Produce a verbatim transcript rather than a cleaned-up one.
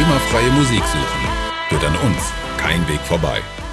GEMA-freie Musik suchen, führt an uns kein Weg vorbei.